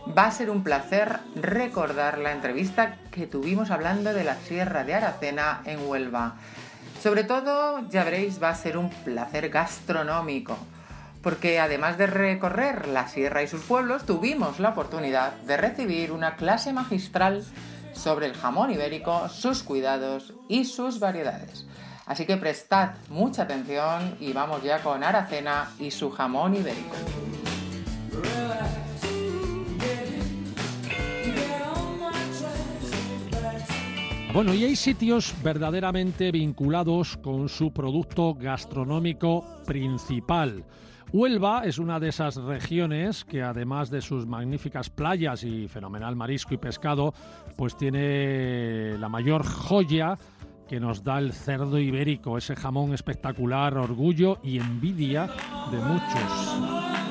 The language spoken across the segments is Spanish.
Va a ser un placer recordar la entrevista que tuvimos hablando de la Sierra de Aracena en Huelva. Sobre todo, ya veréis, va a ser un placer gastronómico, porque además de recorrer la sierra y sus pueblos, tuvimos la oportunidad de recibir una clase magistral sobre el jamón ibérico, sus cuidados y sus variedades. Así que prestad mucha atención y vamos ya con Aracena y su jamón ibérico. Bueno, y hay sitios verdaderamente vinculados con su producto gastronómico principal. Huelva es una de esas regiones que, además de sus magníficas playas y fenomenal marisco y pescado, pues tiene la mayor joya que nos da el cerdo ibérico, ese jamón espectacular, orgullo y envidia de muchos.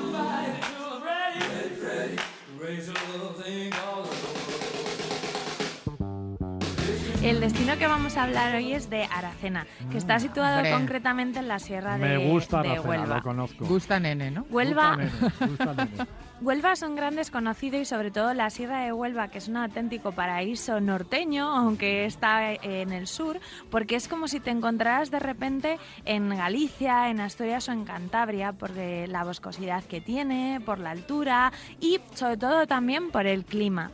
El destino que vamos a hablar hoy es de Aracena, que está situado concretamente en la sierra de Huelva. Lo conozco. Gusta nene, ¿no? Huelva. Gusta nene. Huelva es un gran desconocido y sobre todo la sierra de Huelva, que es un auténtico paraíso norteño, aunque está en el sur, porque es como si te encontraras de repente en Galicia, en Asturias o en Cantabria, por la boscosidad que tiene, por la altura y sobre todo también por el clima.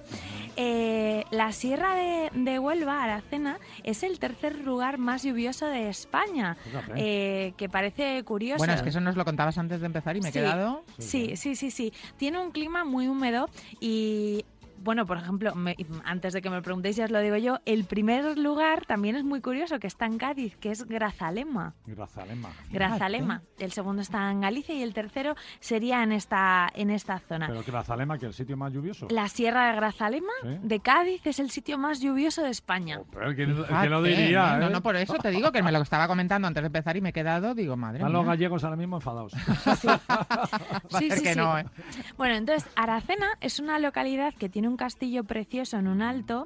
La sierra de Huelva, Aracena, es el tercer lugar más lluvioso de España, que parece curioso. Bueno, es que eso nos lo contabas antes de empezar y me he quedado... Sí. Tiene un clima muy húmedo y... Bueno, por ejemplo, antes de que me lo preguntéis, ya os lo digo yo, el primer lugar también es muy curioso, que está en Cádiz, que es Grazalema. Grazalema. El segundo está en Galicia y el tercero sería en esta zona. ¿Pero Grazalema, que es el sitio más lluvioso? La sierra de Grazalema, de Cádiz, es el sitio más lluvioso de España. Pero ¿quién lo diría? No, por eso te digo que me lo estaba comentando antes de empezar y me he quedado, digo, madre mía. Están los gallegos ahora mismo enfadados. Sí. No, Bueno, entonces, Aracena es una localidad que tiene un castillo precioso en un alto,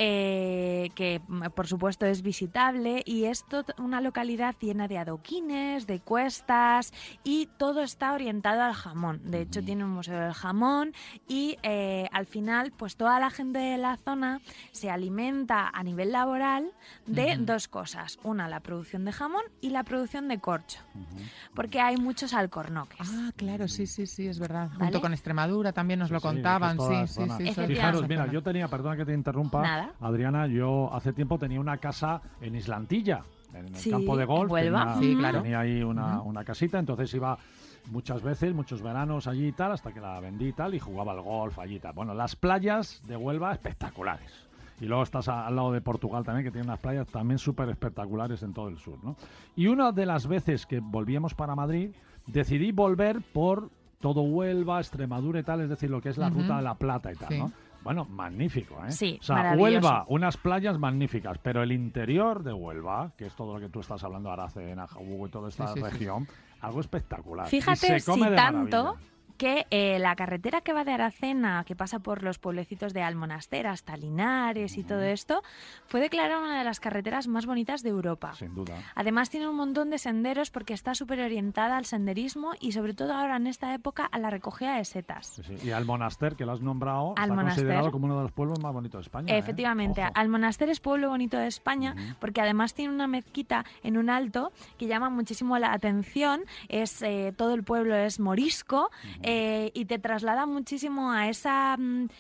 que por supuesto es visitable, y es una localidad llena de adoquines, de cuestas, y todo está orientado al jamón. De hecho, tiene un museo del jamón y al final, pues toda la gente de la zona se alimenta a nivel laboral de dos cosas. Una, la producción de jamón y la producción de corcho, porque hay muchos alcornoques. Ah, claro, sí, es verdad. ¿Vale? Junto con Extremadura también nos lo contaban, sí. Fijaros, mira, yo tenía, perdona que te interrumpa, Nada. Adriana, yo hace tiempo tenía una casa en Islantilla, en el campo de golf. Huelva. Tenía ahí una casita, entonces iba muchas veces, muchos veranos allí y tal, hasta que la vendí y tal, y jugaba al golf allí y tal. Bueno, las playas de Huelva espectaculares. Y luego estás al lado de Portugal también, que tiene unas playas también súper espectaculares en todo el sur, ¿no? Y una de las veces que volvíamos para Madrid, decidí volver por todo Huelva, Extremadura y tal, es decir, lo que es la Ruta de la Plata y tal, ¿no? Bueno, magnífico, ¿eh? Sí, o sea, maravilloso. Huelva, unas playas magníficas, pero el interior de Huelva, que es todo lo que tú estás hablando, Aracena, Jabugo y toda esta región, algo espectacular. Fíjate y se come si de tanto maravilla. que la carretera que va de Aracena, que pasa por los pueblecitos de Almonaster hasta Linares y todo esto, fue declarada una de las carreteras más bonitas de Europa. Sin duda. Además tiene un montón de senderos porque está súper orientada al senderismo y sobre todo ahora en esta época a la recogida de setas. Sí. Y Almonaster, que lo has nombrado, está Almonaster, considerado como uno de los pueblos más bonitos de España. Efectivamente, Ojo. Almonaster es pueblo bonito de España porque además tiene una mezquita en un alto que llama muchísimo la atención. Todo el pueblo es morisco. Y te traslada muchísimo a esa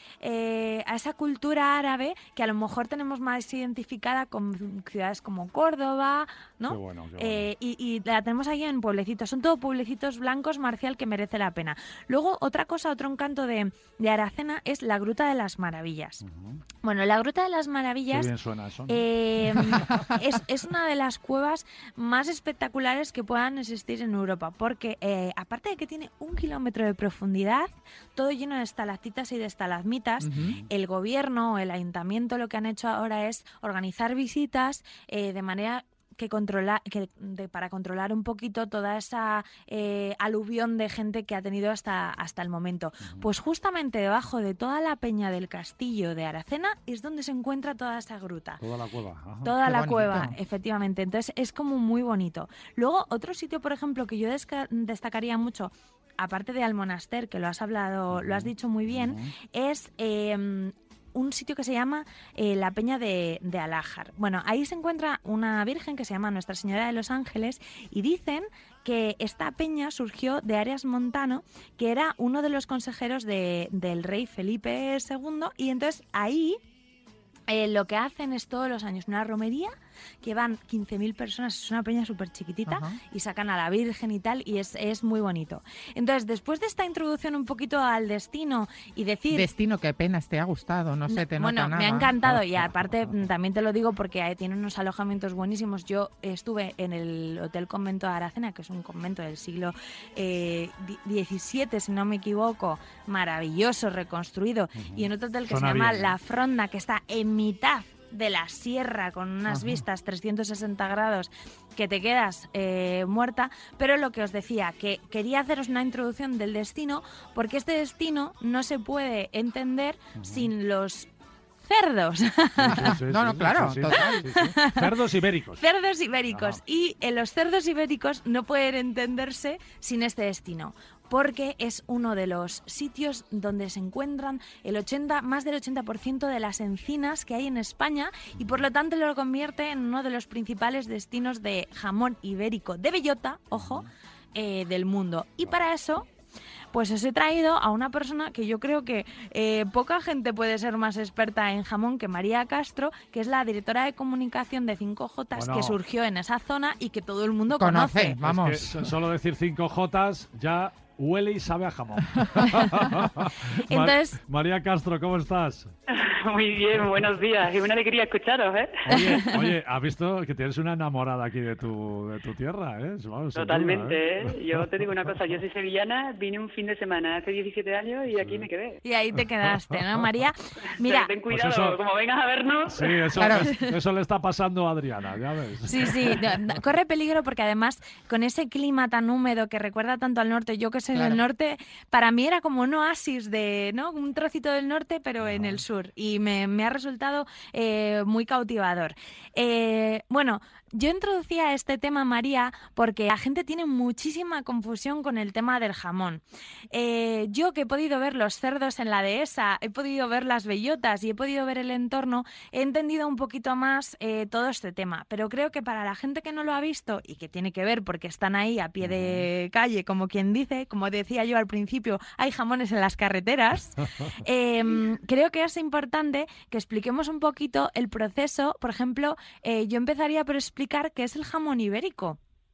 cultura árabe que a lo mejor tenemos más identificada con ciudades como Córdoba, ¿no? Qué bueno. Y la tenemos ahí en pueblecitos. Son todos pueblecitos blancos, Marcial, que merece la pena. Luego, otro encanto de Aracena es la Gruta de las Maravillas. Bueno, la Gruta de las Maravillas Qué bien suena eso, ¿no? es una de las cuevas más espectaculares que puedan existir en Europa, porque aparte de que tiene 1 kilómetro de profundidad, todo lleno de estalactitas y de estalagmitas, el gobierno o el ayuntamiento lo que han hecho ahora es organizar visitas de manera para controlar un poquito toda esa aluvión de gente que ha tenido hasta el momento. Pues justamente debajo de toda la peña del castillo de Aracena es donde se encuentra toda esa gruta. Toda la cueva. Ajá. Toda la bonito. cueva, efectivamente. Entonces es como muy bonito. Luego, otro sitio, por ejemplo, que yo destacaría mucho, aparte de Almonaster, que lo has dicho muy bien, es un sitio que se llama la Peña de Alájar. Bueno, ahí se encuentra una virgen que se llama Nuestra Señora de los Ángeles y dicen que esta peña surgió de Arias Montano, que era uno de los consejeros del rey Felipe II, y entonces ahí lo que hacen es todos los años una romería que van 15.000 personas, es una peña súper chiquitita, y sacan a la Virgen y tal, y es muy bonito. Entonces, después de esta introducción un poquito al destino y decir... Destino, qué pena, te ha gustado, no sé, te nota nada. Bueno, me ha encantado, y aparte también te lo digo porque tiene unos alojamientos buenísimos. Yo estuve en el Hotel Convento de Aracena, que es un convento del siglo XVII, si no me equivoco, maravilloso, reconstruido, y en otro hotel que se llama La Fronda, que está en mitad de la sierra con unas vistas 360 grados que te quedas muerta, pero lo que os decía, que quería haceros una introducción del destino, porque este destino no se puede entender sin los cerdos. Claro. Cerdos ibéricos. Cerdos ibéricos. Y los cerdos ibéricos no pueden entenderse sin este destino, porque es uno de los sitios donde se encuentran más del 80% de las encinas que hay en España, y por lo tanto lo convierte en uno de los principales destinos de jamón ibérico de bellota, ojo, del mundo. Y para eso, pues os he traído a una persona que yo creo que poca gente puede ser más experta en jamón que María Castro, que es la directora de comunicación de 5J, que surgió en esa zona y que todo el mundo conoce. Vamos. Es que solo decir 5J ya huele y sabe a jamón. Entonces, María Castro, ¿cómo estás? Muy bien, buenos días. Y una alegría escucharos, ¿eh? Oye, ¿has visto que tienes una enamorada aquí de tu tierra, eh? Vamos, totalmente, ¿eh? Yo te digo una cosa, yo soy sevillana, vine un fin de semana hace 17 años y aquí me quedé. Y ahí te quedaste, ¿no, María? Mira, ten cuidado, pues como vengas a vernos. Sí, eso le está pasando a Adriana, ya ves. Sí, corre peligro porque además con ese clima tan húmedo que recuerda tanto al norte, yo que soy del norte, para mí era como un oasis ¿no? Un trocito del norte, pero en el sur. Y me ha resultado muy cautivador. Bueno, yo introducía este tema, María, porque la gente tiene muchísima confusión con el tema del jamón. Yo que he podido ver los cerdos en la dehesa, he podido ver las bellotas y he podido ver el entorno, he entendido un poquito más todo este tema. Pero creo que para la gente que no lo ha visto y que tiene que ver porque están ahí a pie de calle, como quien dice, como decía yo al principio, hay jamones en las carreteras, creo que es importante que expliquemos un poquito el proceso. Por ejemplo, yo empezaría por explicar qué es el jamón ibérico.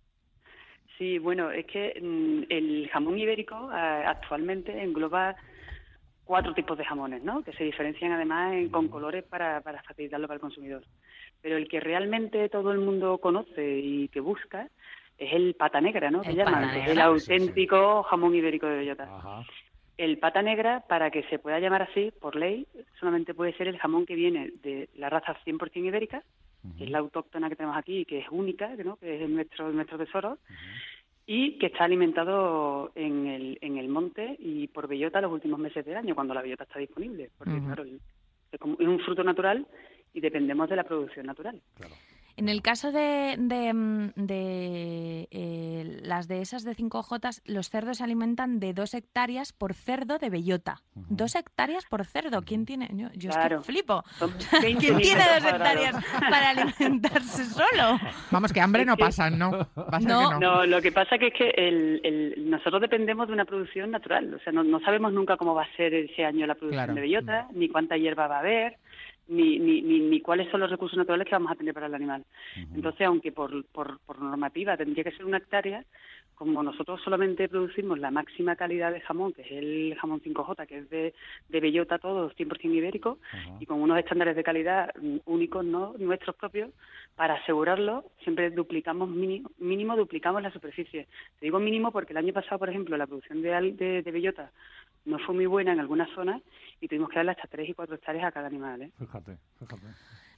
Sí, bueno, es que el jamón ibérico actualmente engloba 4 tipos de jamones, ¿no? Que se diferencian además con colores para facilitarlo para el consumidor. Pero el que realmente todo el mundo conoce y que busca es el pata negra, ¿no? Que llaman, es el auténtico jamón ibérico de bellota. Ajá. El pata negra, para que se pueda llamar así, por ley, solamente puede ser el jamón que viene de la raza 100% ibérica, que es la autóctona que tenemos aquí, que es única, ¿no? Que es nuestro tesoro, y que está alimentado en el monte y por bellota los últimos meses del año, cuando la bellota está disponible, porque claro, es un fruto natural y dependemos de la producción natural. Claro. En el caso de las dehesas de 5J, los cerdos se alimentan de 2 hectáreas por cerdo de bellota. 2 hectáreas por cerdo. ¿Quién tiene? Yo claro. Es que flipo. ¿Quién tiene 2 hectáreas para alimentarse solo? Vamos, que hambre no pasan, ¿no? No, lo que pasa que es que nosotros dependemos de una producción natural. O sea, no sabemos nunca cómo va a ser ese año la producción de bellota, ni cuánta hierba va a haber, ni cuáles son los recursos naturales que vamos a tener para el animal. Entonces, aunque por normativa tendría que ser 1 hectárea, como nosotros solamente producimos la máxima calidad de jamón, que es el jamón 5J, que es de bellota todo, 100% ibérico, y con unos estándares de calidad únicos, ¿no? Nuestros propios, para asegurarlo, siempre mínimo duplicamos la superficie. Te digo mínimo porque el año pasado, por ejemplo, la producción de bellota no fue muy buena en algunas zonas y tuvimos que darle hasta 3 y 4 hectáreas a cada animal, ¿eh? Fíjate.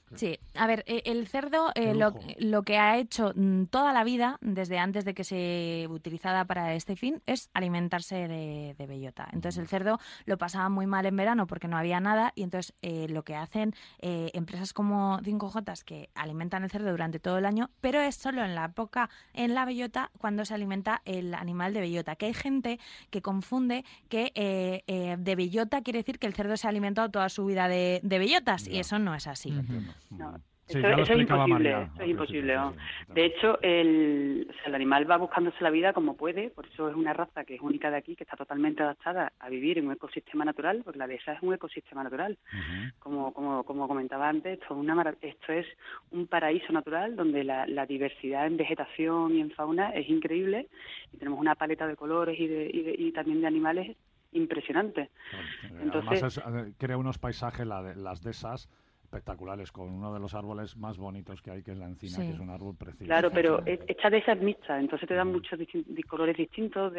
Sí, a ver, el cerdo lo que ha hecho toda la vida, desde antes de que se utilizara para este fin, es alimentarse de bellota. Entonces el cerdo lo pasaba muy mal en verano porque no había nada y entonces lo que hacen empresas como 5J que alimentan el cerdo durante todo el año, pero es solo en la época, en la bellota, cuando se alimenta el animal de bellota. Que hay gente que confunde que de bellota quiere decir que el cerdo se ha alimentado toda su vida de bellotas y eso no es así. No, Sí, eso, ya lo eso es explicaba imposible, María. eso es imposible. ¿no? Sí. De hecho, el animal va buscándose la vida como puede, por eso es una raza que es única de aquí, que está totalmente adaptada a vivir en un ecosistema natural, porque la dehesa es un ecosistema natural. Como comentaba antes, esto es un paraíso natural donde la diversidad en vegetación y en fauna es increíble y tenemos una paleta de colores y también de animales impresionante. Entonces, además crea unos paisajes, las dehesas, espectaculares, con uno de los árboles más bonitos que hay, que es la encina, que es un árbol precioso. Claro, pero esta dehesa es mixta, entonces te dan muchos colores distintos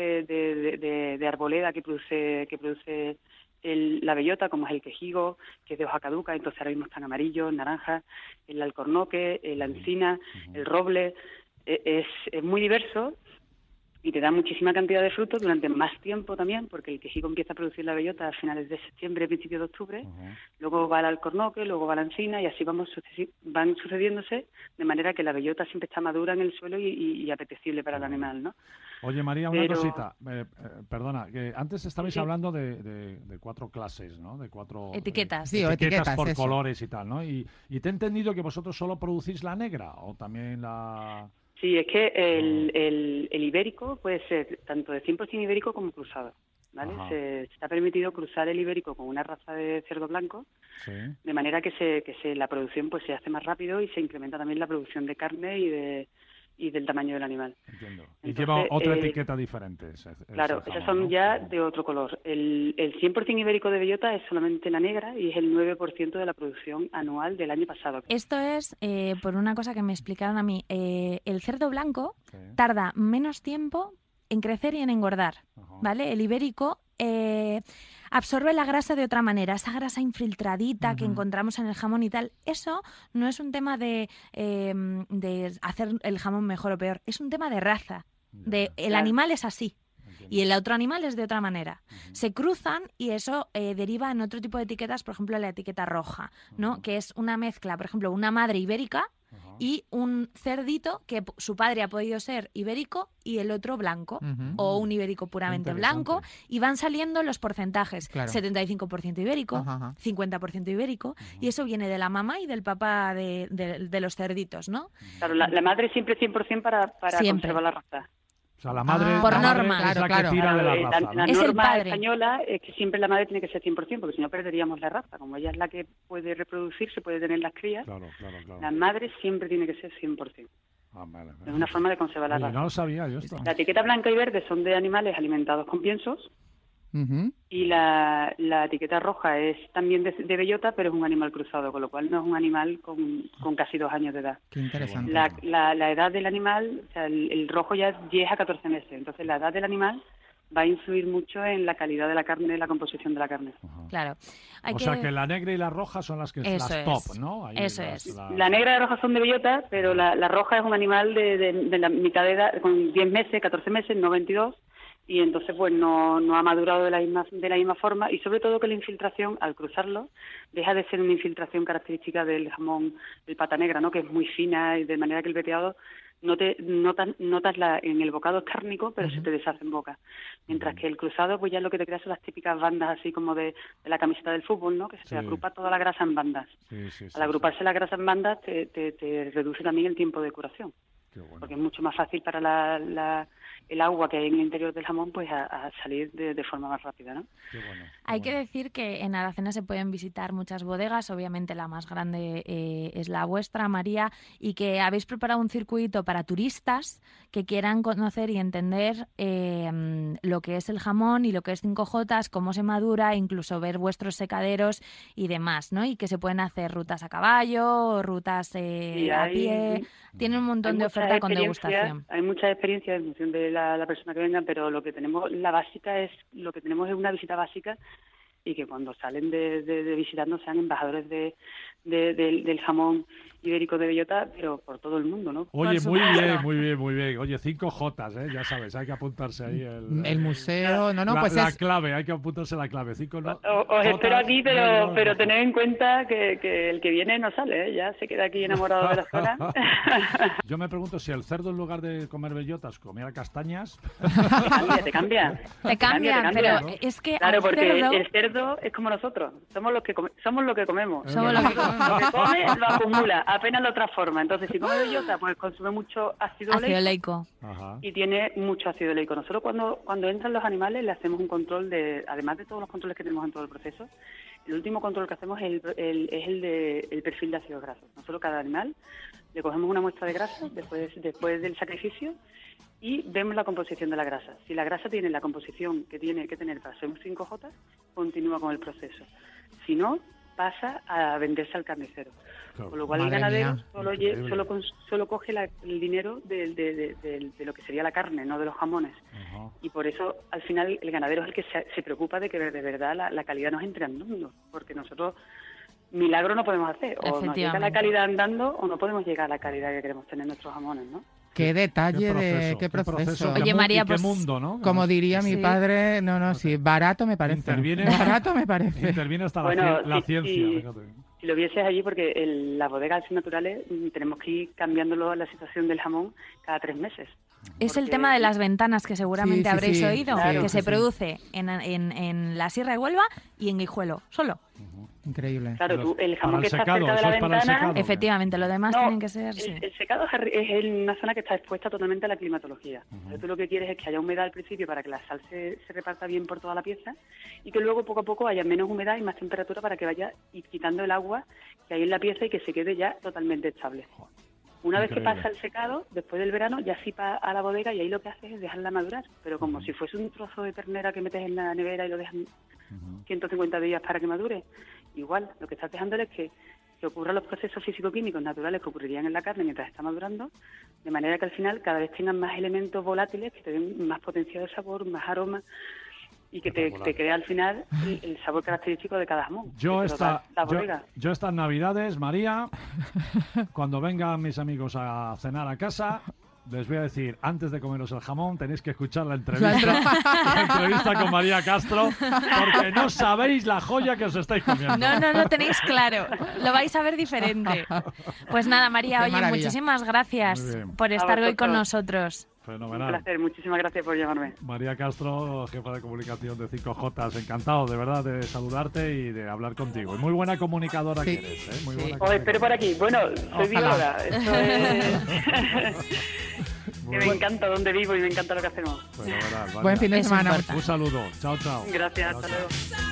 de arboleda que produce la bellota, como es el quejigo, que es de hoja caduca, entonces ahora mismo están amarillos, naranjas, el alcornoque, la encina, el roble, es muy diverso. Y te da muchísima cantidad de frutos durante más tiempo también, porque el quejigo empieza a producir la bellota a finales de septiembre, principios de octubre, luego va el alcornoque, luego va la encina, y así van sucediéndose, de manera que la bellota siempre está madura en el suelo y apetecible para el animal, ¿no? Oye, María, una cosita, perdona, que antes estabais hablando de 4 clases, ¿no? De 4 etiquetas. Etiquetas por colores y tal, ¿no? Y te he entendido que vosotros solo producís la negra, o también la... Sí, es que el ibérico puede ser tanto de 100% ibérico como cruzado, ¿vale? Se está permitido cruzar el ibérico con una raza de cerdo blanco, de manera que la producción pues se hace más rápido y se incrementa también la producción de carne y del tamaño del animal. Entiendo. Entonces, y lleva otra etiqueta diferente. Claro, esas son ya de otro color. El 100% ibérico de bellota es solamente la negra y es el 9% de la producción anual del año pasado. Esto es por una cosa que me explicaron a mí. El cerdo blanco tarda menos tiempo en crecer y en engordar, ¿vale? El ibérico absorbe la grasa de otra manera, esa grasa infiltradita que encontramos en el jamón y tal. Eso no es un tema de hacer el jamón mejor o peor, es un tema de raza. El animal es así y el otro animal es de otra manera. Se cruzan y eso deriva en otro tipo de etiquetas, por ejemplo la etiqueta roja, ¿no? Que es una mezcla, por ejemplo, una madre ibérica y un cerdito que su padre ha podido ser ibérico y el otro blanco, o un ibérico puramente blanco, y van saliendo los porcentajes, 75% ibérico, 50% ibérico, y eso viene de la mamá y del papá de los cerditos, ¿no? Claro, la madre siempre 100% para conservar la raza. O sea, la madre, por la norma. madre es la que tira de la raza, ¿no? La Es el norma padre. española es que siempre la madre tiene que ser 100%, porque si no perderíamos la raza. Como ella es la que puede reproducirse, puede tener las crías, la madre siempre tiene que ser 100%. Vale. Es una forma de conservar la raza. No lo sabía yo esto. La etiqueta blanca y verde son de animales alimentados con piensos, y la etiqueta roja es también de bellota, pero es un animal cruzado, con lo cual no es un animal con casi 2 años de edad. Qué interesante. La edad del animal, o sea, el rojo ya es 10 a 14 meses, entonces la edad del animal va a influir mucho en la calidad de la carne, la composición de la carne. Claro. O sea, que la negra y la roja son las que las top, ¿no? Ahí Eso es. La negra y la roja son de bellota, pero la roja es un animal de la mitad de edad, con 10 meses, 14 meses, no 22, y entonces pues no ha madurado de la misma forma, y sobre todo que la infiltración, al cruzarlo, deja de ser una infiltración característica del jamón, el pata negra, ¿no? Que es muy fina, y de manera que el veteado notas en el bocado cárnico, pero se te deshace en boca. Mientras que el cruzado, pues ya lo que te crea son las típicas bandas, así como de la camiseta del fútbol, ¿no? Que se te agrupa toda la grasa en bandas. Al agruparse la grasa en bandas, te reduce también el tiempo de curación. Porque es mucho más fácil para el agua que hay en el interior del jamón pues a salir de forma más rápida, ¿no? Hay que decir que en Aracena se pueden visitar muchas bodegas, obviamente la más grande es la vuestra, María, y que habéis preparado un circuito para turistas que quieran conocer y entender lo que es el jamón y lo que es 5J, cómo se madura, incluso ver vuestros secaderos y demás, ¿no? Y que se pueden hacer rutas a caballo, rutas a pie, tienen un montón de oferta con degustación. Hay muchas experiencias en función de la persona que venga, pero lo que tenemos es una visita básica y que cuando salen de visitarnos sean embajadores del jamón ibérico de bellota, pero por todo el mundo, ¿no? Oye, muy bien. Oye, 5 Jotas, ya sabes, hay que apuntarse ahí el museo, la clave, hay que apuntarse la clave. 5 no. Os espero aquí, pero tened en cuenta que el que viene no sale, ya se queda aquí enamorado de la zona. Yo me pregunto si el cerdo en lugar de comer bellotas comiera castañas. Te cambia. Te cambia, pero ¿no? Es que claro, porque el cerdo es como nosotros, somos lo que comemos. Somos lo que comemos. Lo que come lo acumula, apenas lo transforma. Entonces, si come bellota, pues consume mucho ácido oleico. Y tiene mucho ácido oleico. Nosotros cuando entran los animales le hacemos un control además de todos los controles que tenemos en todo el proceso, el último control que hacemos es el perfil de ácidos grasos. Nosotros cada animal le cogemos una muestra de grasa después del sacrificio y vemos la composición de la grasa. Si la grasa tiene la composición que tiene que tener para ser un 5J, continúa con el proceso. Si no, pasa a venderse al carnicero. Con lo cual el ganadero solo coge el dinero de lo que sería la carne, no de los jamones. Y por eso, al final, el ganadero es el que se preocupa de que de verdad la calidad nos entre andando. Porque nosotros milagro no podemos hacer. O nos llega la calidad andando o no podemos llegar a la calidad que queremos tener nuestros jamones, ¿no? Qué detalle, qué proceso. Oye, María, pues, qué mundo, ¿no? Como diría mi padre, sí, barato me parece. Barato me parece. Interviene hasta la ciencia. Si lo vieses allí, porque las bodegas naturales tenemos que ir cambiándolo la situación del jamón cada 3 meses. Es el tema de las ventanas que seguramente habréis oído, claro, que se produce en la Sierra de Huelva y en Guijuelo, solo. Increíble. Claro, el jamón que está cerca de la ventana... Efectivamente, lo demás tienen que ser... El secado es una zona que está expuesta totalmente a la climatología. Tú lo que quieres es que haya humedad al principio para que la sal se reparta bien por toda la pieza y que luego poco a poco haya menos humedad y más temperatura para que vaya quitando el agua que hay en la pieza y que se quede ya totalmente estable. Una vez que pasa el secado, después del verano, ya sí va a la bodega y ahí lo que haces es dejarla madurar, pero como si fuese un trozo de ternera que metes en la nevera y lo dejas 150 días para que madure. Igual, lo que estás dejándole es que ocurran los procesos físico-químicos naturales que ocurrirían en la carne mientras está madurando, de manera que al final cada vez tengan más elementos volátiles que te den más potencia de sabor, más aroma y que te crea al final el sabor característico de cada jamón. Yo estas Navidades, María, cuando vengan mis amigos a cenar a casa, les voy a decir, antes de comeros el jamón, tenéis que escuchar la entrevista con María Castro, porque no sabéis la joya que os estáis comiendo. No lo tenéis claro, lo vais a ver diferente. Pues nada, María, muchísimas gracias por estar hoy con nosotros. Fenomenal. Un placer, muchísimas gracias por llamarme. María Castro, jefa de comunicación de 5J, encantado de verdad de saludarte y de hablar contigo. Y muy buena comunicadora que eres, Muy buena Os espero por aquí. Bueno, soy bióloga. Esto es... que me encanta donde vivo y me encanta lo que hacemos. Fenomenal. Buen fin de semana. Un saludo. Chao. Gracias, hasta luego.